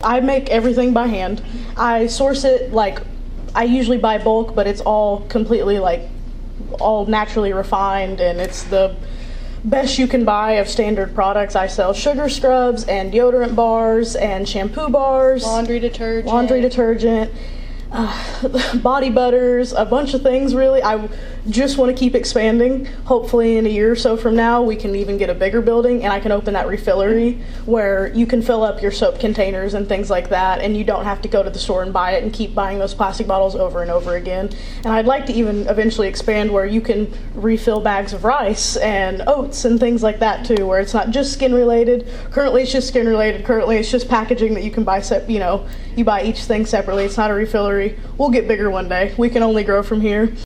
I make everything by hand. I source it, like, I usually buy bulk, but it's all completely, like, all naturally refined, and it's the best you can buy of standard products. I sell sugar scrubs and deodorant bars and shampoo bars, laundry detergent, body butters, a bunch of things. Really, I just want to keep expanding. Hopefully in a year or so from now we can even get a bigger building and I can open that refillery where you can fill up your soap containers and things like that, and you don't have to go to the store and buy it and keep buying those plastic bottles over and over again. And I'd like to even eventually expand where you can refill bags of rice and oats and things like that too, where it's not just skin related. Currently it's just skin related. Currently it's just packaging that you can buy, you buy each thing separately. It's not a refillery. We'll get bigger one day. We can only grow from here.